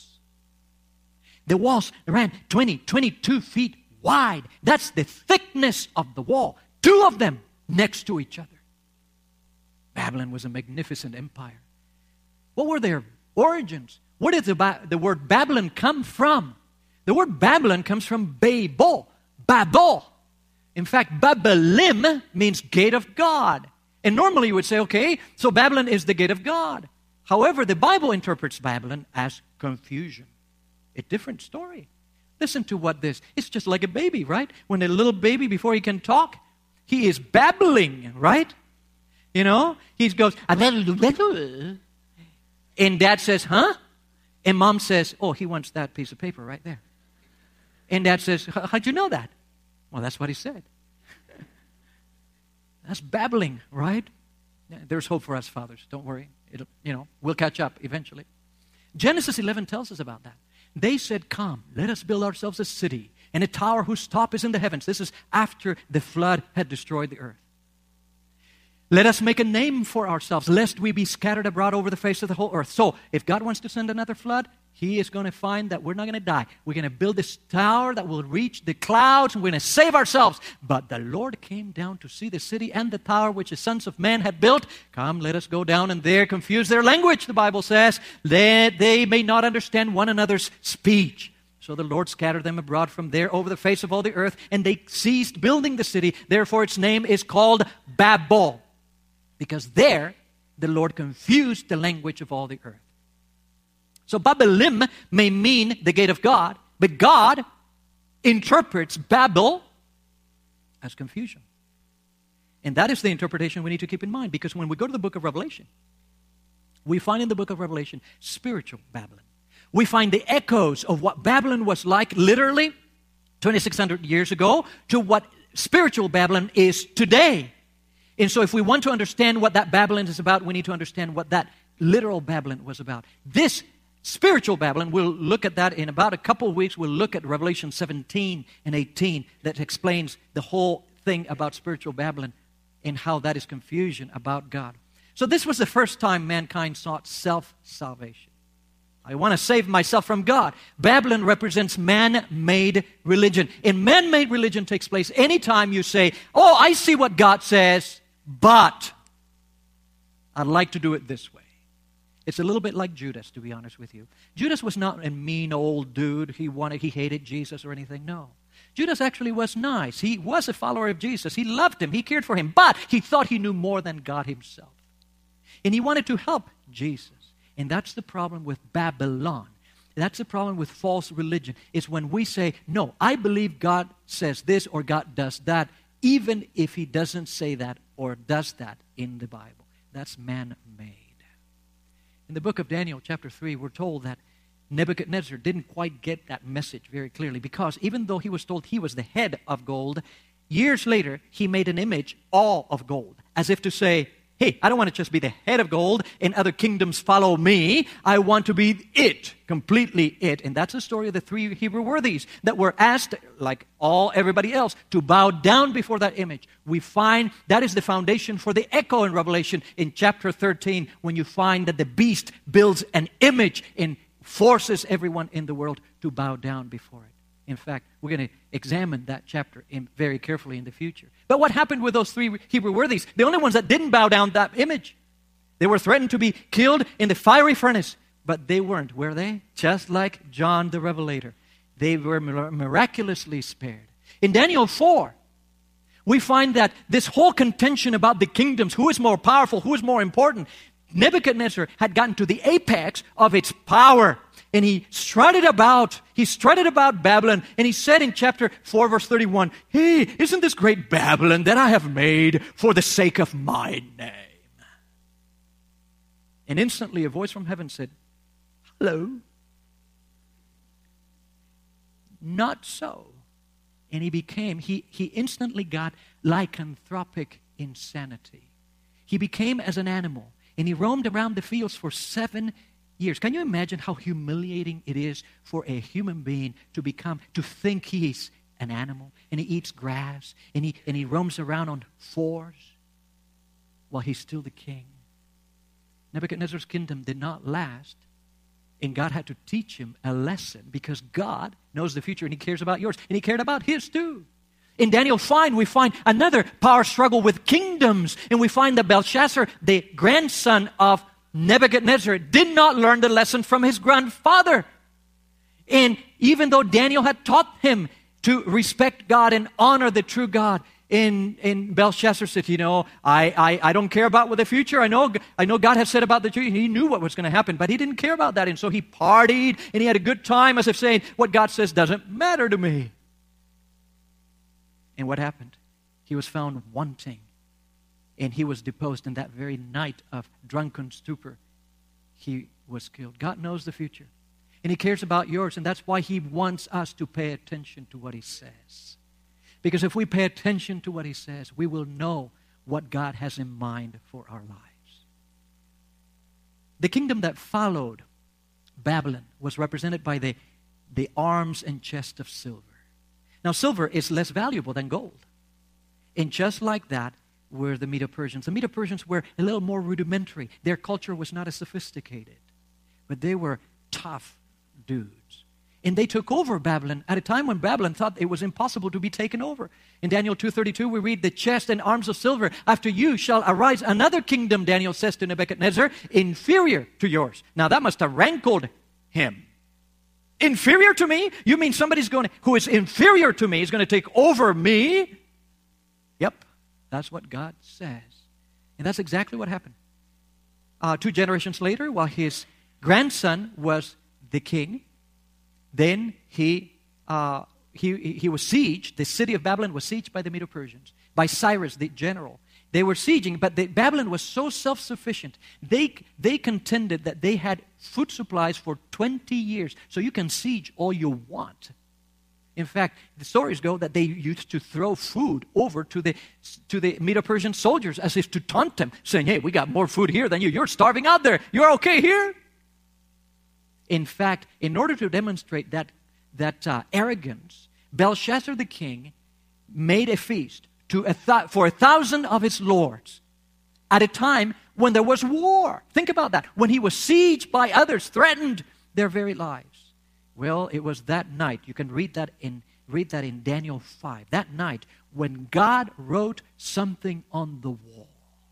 The walls ran 22 feet wide. That's the thickness of the wall. Two of them next to each other. Babylon was a magnificent empire. What were their origins? Where did the word Babylon come from? The word Babylon comes from Babel. Babel. In fact, Babelim means gate of God. And normally you would say, okay, so Babylon is the gate of God. However, the Bible interprets Babylon as confusion. A different story. Listen to what this, it's just like a baby, right? When a little baby, before he can talk, he is babbling, right? You know, he goes, and dad says, huh? And mom says, oh, he wants that piece of paper right there. And dad says, how'd you know that? Well, that's what he said. That's babbling, right? There's hope for us fathers. Don't worry. We'll catch up eventually. Genesis 11 tells us about that. They said, come, let us build ourselves a city and a tower whose top is in the heavens. This is after the flood had destroyed the earth. Let us make a name for ourselves, lest we be scattered abroad over the face of the whole earth. So, if God wants to send another flood, He is going to find that we're not going to die. We're going to build this tower that will reach the clouds, and we're going to save ourselves. But the Lord came down to see the city and the tower which the sons of man had built. Come, let us go down and there confuse their language, the Bible says, that they may not understand one another's speech. So the Lord scattered them abroad from there over the face of all the earth, and they ceased building the city. Therefore its name is called Babel, because there the Lord confused the language of all the earth. So Babelim may mean the gate of God, but God interprets Babel as confusion. And that is the interpretation we need to keep in mind, because when we go to the book of Revelation, we find in the book of Revelation spiritual Babylon. We find the echoes of what Babylon was like literally 2,600 years ago to what spiritual Babylon is today. And so if we want to understand what that Babylon is about, we need to understand what that literal Babylon was about. This spiritual Babylon, we'll look at that in about a couple of weeks. We'll look at Revelation 17 and 18 that explains the whole thing about spiritual Babylon and how that is confusion about God. So this was the first time mankind sought self-salvation. I want to save myself from God. Babylon represents man-made religion. And man-made religion takes place anytime you say, oh, I see what God says, but I'd like to do it this way. It's a little bit like Judas, to be honest with you. Judas was not a mean old dude. He hated Jesus or anything. No. Judas actually was nice. He was a follower of Jesus. He loved him. He cared for him. But he thought he knew more than God himself. And he wanted to help Jesus. And that's the problem with Babylon. That's the problem with false religion. It's when we say, no, I believe God says this or God does that, even if He doesn't say that or does that in the Bible. That's man-made. In the book of Daniel, chapter 3, we're told that Nebuchadnezzar didn't quite get that message very clearly, because even though he was told he was the head of gold, years later, he made an image all of gold, as if to say, hey, I don't want to just be the head of gold and other kingdoms follow me. I want to be it, completely it. And that's the story of the three Hebrew worthies that were asked, like everybody else, to bow down before that image. We find that is the foundation for the echo in Revelation in chapter 13, when you find that the beast builds an image and forces everyone in the world to bow down before it. In fact, we're going to examine that chapter very carefully in the future. But what happened with those three Hebrew worthies? The only ones that didn't bow down that image. They were threatened to be killed in the fiery furnace. But they weren't, were they? Just like John the Revelator. They were miraculously spared. In Daniel 4, we find that this whole contention about the kingdoms, who is more powerful, who is more important, Nebuchadnezzar had gotten to the apex of its power. And he strutted about Babylon. And he said in chapter 4, verse 31, hey, isn't this great Babylon that I have made for the sake of my name? And instantly a voice from heaven said, hello. Not so. And he instantly got lycanthropic insanity. He became as an animal. And he roamed around the fields for 7 years. Can you imagine how humiliating it is for a human being to think he's an animal, and he eats grass, and he roams around on fours while he's still the king? Nebuchadnezzar's kingdom did not last, and God had to teach him a lesson, because God knows the future and He cares about yours, and He cared about his too. In Daniel 5, we find another power struggle with kingdoms, and we find that Belshazzar, the grandson of Nebuchadnezzar, did not learn the lesson from his grandfather. And even though Daniel had taught him to respect God and honor the true God, in Belshazzar said, I don't care about the future. I know God has said about the future. He knew what was going to happen, but he didn't care about that. And so he partied, and he had a good time, as if saying, what God says doesn't matter to me. And what happened? He was found wanting. And he was deposed, in that very night of drunken stupor, he was killed. God knows the future. And He cares about yours. And that's why He wants us to pay attention to what He says. Because if we pay attention to what He says, we will know what God has in mind for our lives. The kingdom that followed Babylon was represented by the arms and chest of silver. Now, silver is less valuable than gold. And just like that were the Medo-Persians. The Medo-Persians were a little more rudimentary. Their culture was not as sophisticated. But they were tough dudes. And they took over Babylon at a time when Babylon thought it was impossible to be taken over. In Daniel 2:32, we read, the chest and arms of silver, after you shall arise another kingdom, Daniel says to Nebuchadnezzar, inferior to yours. Now that must have rankled him. Inferior to me? You mean somebody's who is inferior to me is going to take over me? Yep, that's what God says. And that's exactly what happened. 2 generations later, while his grandson was the king, then he was sieged. The city of Babylon was sieged by the Medo-Persians, by Cyrus, the general. They were sieging, but Babylon was so self-sufficient. They contended that they had food supplies for 20 years. So you can siege all you want. In fact, the stories go that they used to throw food over to the Medo-Persian soldiers as if to taunt them, saying, hey, we got more food here than you. You're starving out there. You're okay here? In fact, in order to demonstrate that arrogance, Belshazzar the king made a feast for 1,000 of his lords at a time when there was war. Think about that. When he was sieged by others, threatened their very lives. Well, it was that night. You can read that in Daniel 5. That night when God wrote something on the wall.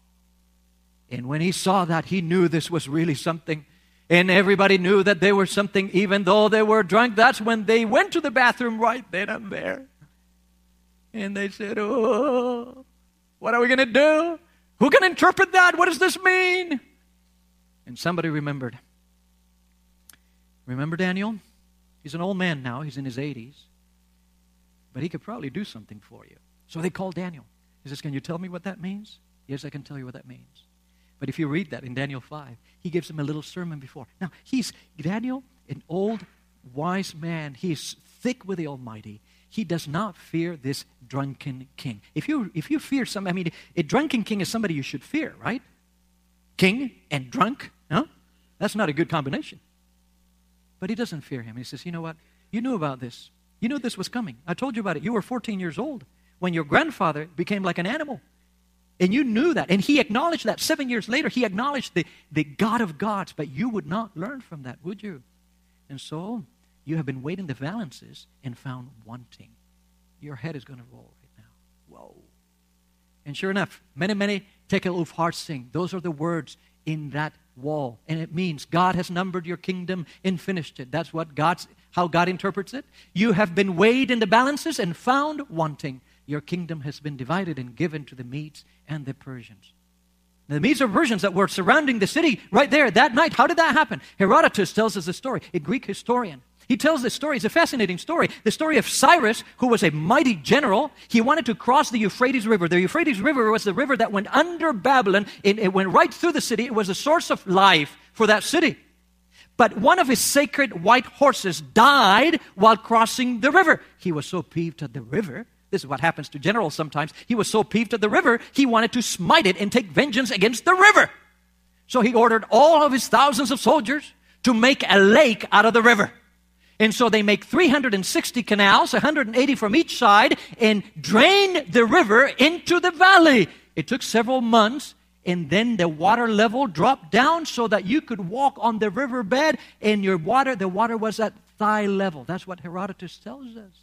And when he saw that, he knew this was really something. And everybody knew that they were something, even though they were drunk. That's when they went to the bathroom right then and there. And they said, oh, what are we going to do? Who can interpret that? What does this mean? And somebody remembered. Remember Daniel? He's an old man now. He's in his 80s. But he could probably do something for you. So they called Daniel. He says, can you tell me what that means? Yes, I can tell you what that means. But if you read that in Daniel 5, he gives him a little sermon before. Now, Daniel, an old, wise man. He's thick with the Almighty. He does not fear this drunken king. If you fear a drunken king is somebody you should fear, right? King and drunk, no? That's not a good combination. But he doesn't fear him. He says, you know what? You knew about this. You knew this was coming. I told you about it. You were 14 years old when your grandfather became like an animal. And you knew that. And he acknowledged that. 7 years later, he acknowledged the God of gods. But you would not learn from that, would you? And so you have been weighing the balances and found wanting. Your head is going to roll right now. Whoa. And sure enough, many tekel upharsin. Those are the words in that wall. And it means God has numbered your kingdom and finished it. That's how God interprets it. You have been weighed in the balances and found wanting. Your kingdom has been divided and given to the Medes and the Persians. The Medes and Persians that were surrounding the city right there that night, how did that happen? Herodotus tells us the story, a Greek historian. He tells this story. It's a fascinating story. The story of Cyrus, who was a mighty general. He wanted to cross the Euphrates River. The Euphrates River was the river that went under Babylon. It went right through the city. It was a source of life for that city. But one of his sacred white horses died while crossing the river. He was so peeved at the river. This is what happens to generals sometimes. He was so peeved at the river, he wanted to smite it and take vengeance against the river. So he ordered all of his thousands of soldiers to make a lake out of the river. And so they make 360 canals, 180 from each side, and drain the river into the valley. It took several months, and then the water level dropped down so that you could walk on the riverbed, and the water was at thigh level. That's what Herodotus tells us.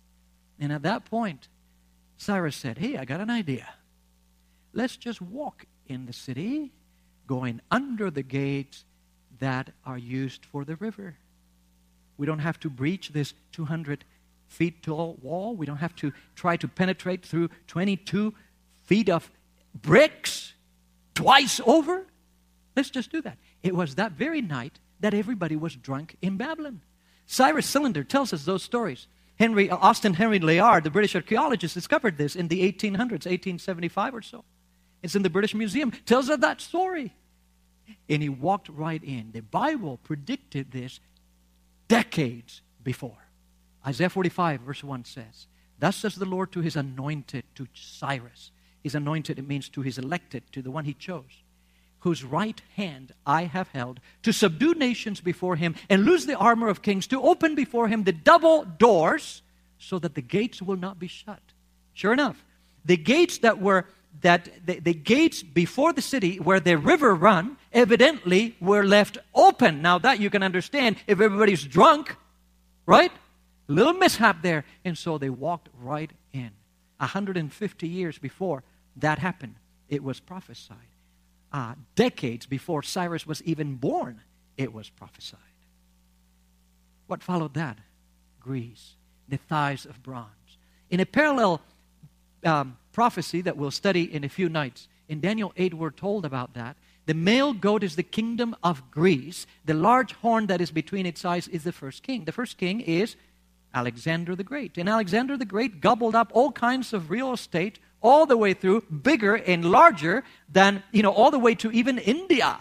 And at that point, Cyrus said, hey, I got an idea. Let's just walk in the city, going under the gates that are used for the river. We don't have to breach this 200 feet tall wall. We don't have to try to penetrate through 22 feet of bricks twice over. Let's just do that. It was that very night that everybody was drunk in Babylon. Cyrus Cylinder tells us those stories. Austin Henry Layard, the British archaeologist, discovered this in the 1800s, 1875 or so. It's in the British Museum. Tells us that story. And he walked right in. The Bible predicted this decades before. Isaiah 45 verse 1 says, thus says the Lord to his anointed, to Cyrus. His anointed, it means to his elected, to the one he chose. whose right hand I have held, to subdue nations before him, and loose the armor of kings, to open before him the double doors, so that the gates will not be shut. Sure enough, the gates the gates before the city where the river run evidently were left open. Now that you can understand if everybody's drunk, right? A little mishap there. And so they walked right in. 150 years before that happened, it was prophesied. Decades before Cyrus was even born, it was prophesied. What followed that? Greece, the thighs of bronze. In a parallel prophecy that we'll study in a few nights, in Daniel 8 we're told about that. The male goat is the kingdom of Greece. The large horn that is between its eyes is the first king. The first king is Alexander the Great. And Alexander the Great gobbled up all kinds of real estate all the way through, bigger and larger than, all the way to even India.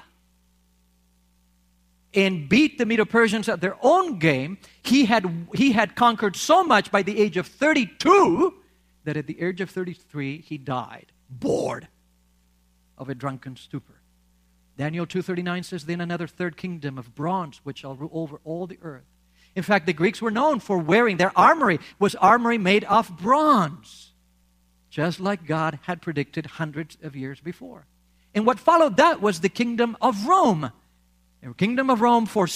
And beat the Medo-Persians at their own game. He had conquered so much by the age of 32 that at the age of 33 he died, bored of a drunken stupor. Daniel 2:39 says, then another third kingdom of bronze which shall rule over all the earth. In fact, the Greeks were known for wearing, their armory was armory made of bronze, just like God had predicted hundreds of years before. And what followed that was the kingdom of Rome. The kingdom of Rome for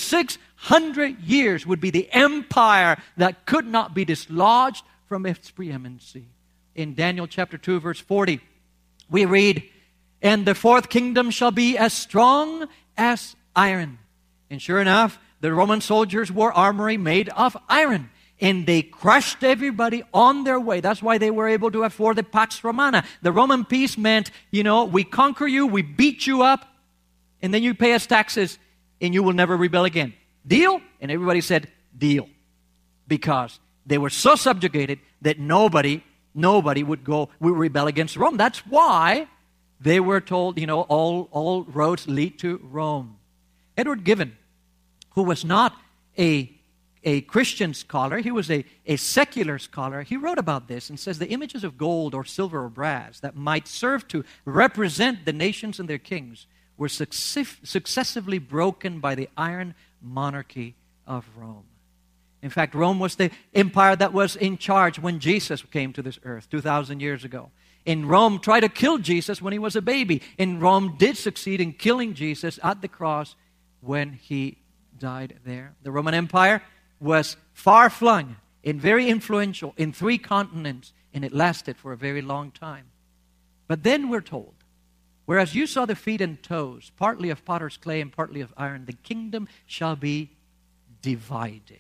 600 years would be the empire that could not be dislodged from its preeminency. In Daniel chapter 2, verse 40, we read, and the fourth kingdom shall be as strong as iron. And sure enough, the Roman soldiers wore armory made of iron. And they crushed everybody on their way. That's why they were able to afford the Pax Romana. The Roman peace meant, we conquer you, we beat you up, and then you pay us taxes, and you will never rebel again. Deal? And everybody said, deal. Because they were so subjugated that nobody would rebel against Rome. That's why they were told, all roads lead to Rome. Edward Gibbon, who was not a Christian scholar, he was a secular scholar, he wrote about this and says the images of gold or silver or brass that might serve to represent the nations and their kings were successively broken by the iron monarchy of Rome. In fact, Rome was the empire that was in charge when Jesus came to this earth 2,000 years ago. And Rome tried to kill Jesus when he was a baby. And Rome did succeed in killing Jesus at the cross when he died there. The Roman Empire was far-flung and very influential in 3 continents, and it lasted for a very long time. But then we're told, whereas you saw the feet and toes, partly of potter's clay and partly of iron, the kingdom shall be divided.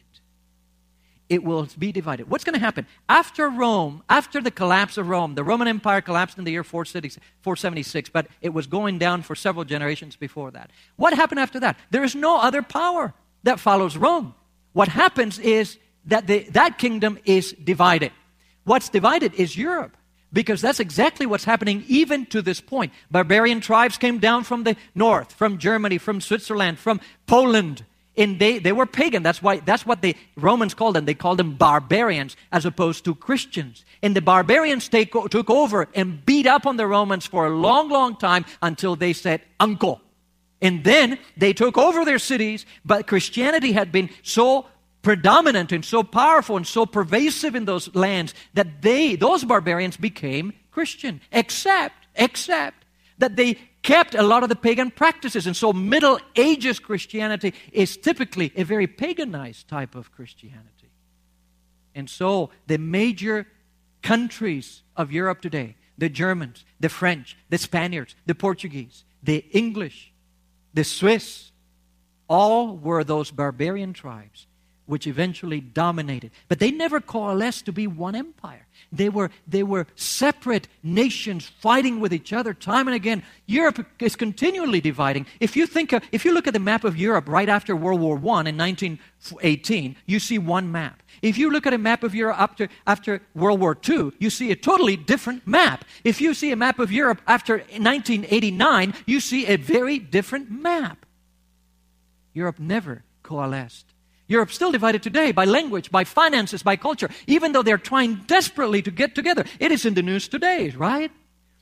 It will be divided. What's going to happen? After Rome, after the collapse of Rome, the Roman Empire collapsed in the year 476, but it was going down for several generations before that. What happened after that? There is no other power that follows Rome. What happens is that that kingdom is divided. What's divided is Europe, because that's exactly what's happening even to this point. Barbarian tribes came down from the north, from Germany, from Switzerland, from Poland. And they were pagan. That's what the Romans called them. They called them barbarians as opposed to Christians. And the barbarians took over and beat up on the Romans for a long, long time until they said, uncle. And then they took over their cities, but Christianity had been so predominant and so powerful and so pervasive in those lands that those barbarians became Christian, except that they kept a lot of the pagan practices. And so Middle Ages Christianity is typically a very paganized type of Christianity. And so the major countries of Europe today, the Germans, the French, the Spaniards, the Portuguese, the English, the Swiss, all were those barbarian tribes which eventually dominated. But they never coalesced to be one empire. They were separate nations fighting with each other time and again. Europe is continually dividing. If you look at the map of Europe right after World War I in 1918, you see one map. If you look at a map of Europe after World War II, you see a totally different map. If you see a map of Europe after 1989, you see a very different map. Europe never coalesced. Europe's still divided today by language, by finances, by culture, even though they're trying desperately to get together. It is in the news today, right?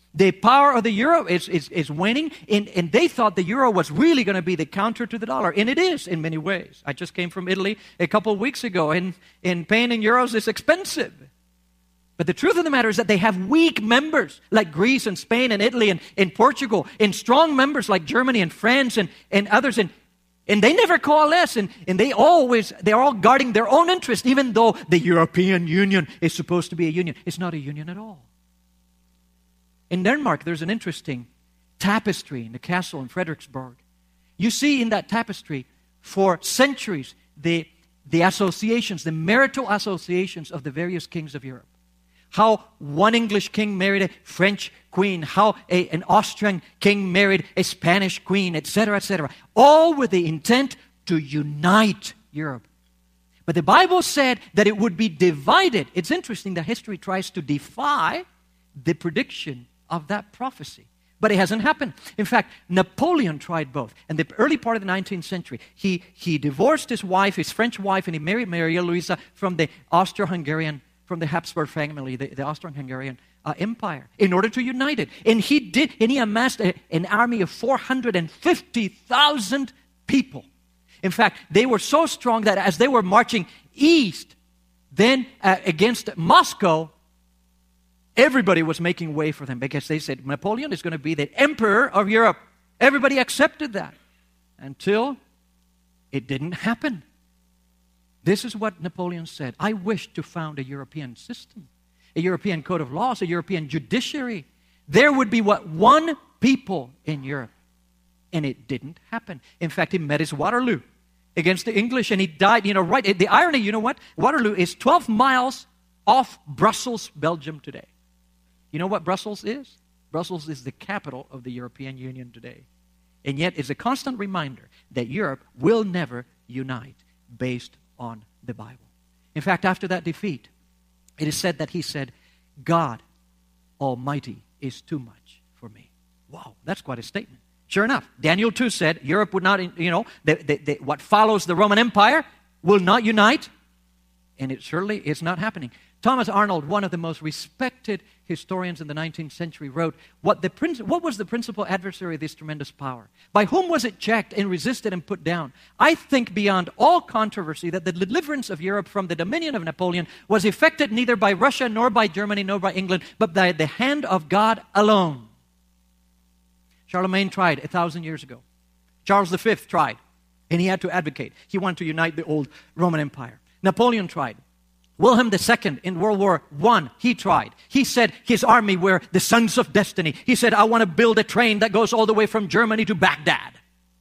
The power of the euro is waning, and they thought the euro was really going to be the counter to the dollar, and it is in many ways. I just came from Italy a couple of weeks ago, and paying in euros is expensive. But the truth of the matter is that they have weak members like Greece and Spain and Italy and Portugal, and strong members like Germany and France and others, and they never coalesce, and they're all guarding their own interest, even though the European Union is supposed to be a union. It's not a union at all. In Denmark, there's an interesting tapestry in the castle in Frederiksborg. You see in that tapestry, for centuries, the associations, the marital associations of the various kings of Europe. How one English king married a French queen, how an Austrian king married a Spanish queen, etc., etc. All with the intent to unite Europe. But the Bible said that it would be divided. It's interesting that history tries to defy the prediction of that prophecy. But it hasn't happened. In fact, Napoleon tried both. In the early part of the 19th century, he divorced his wife, his French wife, and he married Maria Louisa from the Austro-Hungarian, from the Habsburg family, the Austro-Hungarian Empire, in order to unite it. And he amassed an army of 450,000 people. In fact, they were so strong that as they were marching east, then against Moscow, everybody was making way for them because they said Napoleon is going to be the emperor of Europe. Everybody accepted that until it didn't happen. This is what Napoleon said. I wish to found a European system, a European code of laws, a European judiciary. There would be one people in Europe. And it didn't happen. In fact, he met his Waterloo against the English and he died. Right. The irony, you know what? Waterloo is 12 miles off Brussels, Belgium today. You know what Brussels is? Brussels is the capital of the European Union today. And yet it's a constant reminder that Europe will never unite based on the Bible. In fact, after that defeat, it is said that he said, God Almighty is too much for me. Wow, that's quite a statement. Sure enough, Daniel 2 said Europe would not, what follows the Roman Empire will not unite, and it surely is not happening. Thomas Arnold, one of the most respected historians in the 19th century, wrote, what was the principal adversary of this tremendous power? By whom was it checked and resisted and put down? I think beyond all controversy that the deliverance of Europe from the dominion of Napoleon was effected neither by Russia, nor by Germany, nor by England, but by the hand of God alone. Charlemagne tried 1,000 years ago. Charles V tried, and he had to advocate. He wanted to unite the old Roman Empire. Napoleon tried. Wilhelm II in World War I, he tried. He said his army were the sons of destiny. He said, I want to build a train that goes all the way from Germany to Baghdad.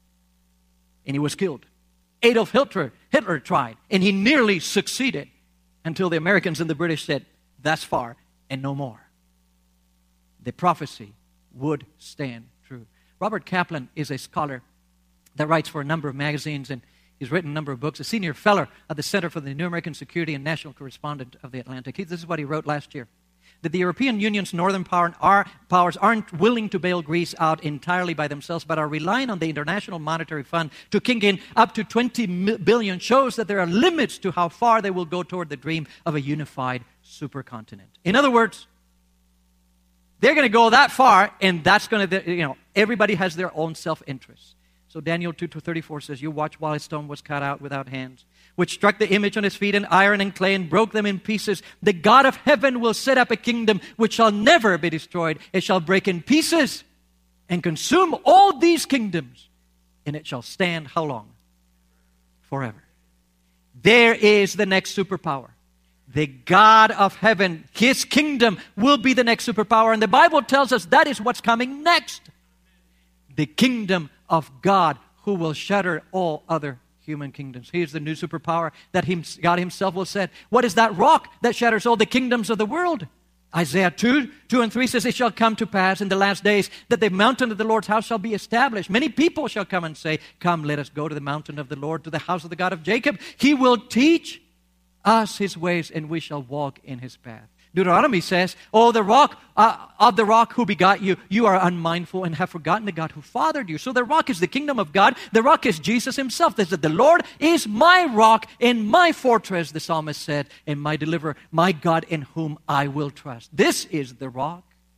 And he was killed. Adolf Hitler tried, and he nearly succeeded until the Americans and the British said, that's far and no more. The prophecy would stand true. Robert Kaplan is a scholar that writes for a number of magazines, and he's written a number of books, a senior fellow at the Center for the New American Security and national correspondent of the Atlantic. This is what he wrote last year. That the European Union's northern powers aren't willing to bail Greece out entirely by themselves, but are relying on the International Monetary Fund to kick in up to 20 billion shows that there are limits to how far they will go toward the dream of a unified supercontinent. In other words, they're going to go that far, and that's going to, everybody has their own self-interest. So Daniel 2:34 says, you watch while a stone was cut out without hands, which struck the image on his feet in iron and clay and broke them in pieces. The God of heaven will set up a kingdom which shall never be destroyed. It shall break in pieces and consume all these kingdoms, and it shall stand how long? Forever. There is the next superpower. The God of heaven, his kingdom will be the next superpower. And the Bible tells us that is what's coming next. The kingdom of God, who will shatter all other human kingdoms. He is the new superpower that God himself will set. What is that rock that shatters all the kingdoms of the world? Isaiah 2:2-3 says, it shall come to pass in the last days that the mountain of the Lord's house shall be established. Many people shall come and say, come, let us go to the mountain of the Lord, to the house of the God of Jacob. He will teach us his ways, and we shall walk in his path. Deuteronomy says, the rock of the rock who begot you, you are unmindful and have forgotten the God who fathered you. So the rock is the kingdom of God. The rock is Jesus himself. They said, the Lord is my rock and my fortress, the psalmist said, and my deliverer, my God in whom I will trust. This is the rock.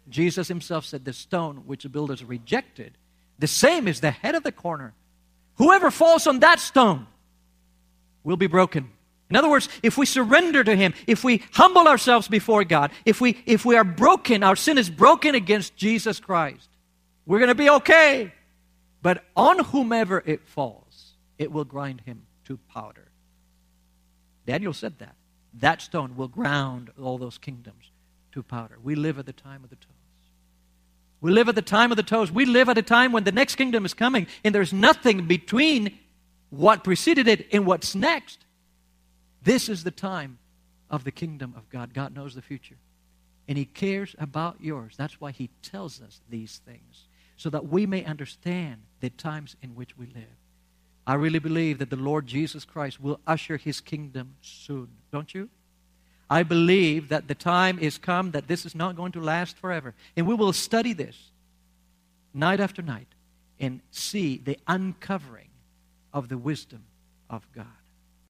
Jesus himself said, the stone which the builders rejected, the same is the head of the corner. Whoever falls on that stone will be broken. In other words, if we surrender to him, if we humble ourselves before God, if we are broken, our sin is broken against Jesus Christ, we're going to be okay. But on whomever it falls, it will grind him to powder. Daniel said that. That stone will ground all those kingdoms to powder. We live at the time of the toes. We live at the time of the toes. We live at a time when the next kingdom is coming, and there's nothing between what preceded it and what's next. This is the time of the kingdom of God. God knows the future, and he cares about yours. That's why he tells us these things, so that we may understand the times in which we live. I really believe that the Lord Jesus Christ will usher his kingdom soon. Don't you? I believe that the time is come that this is not going to last forever. And we will study this night after night and see the uncovering of the wisdom of God.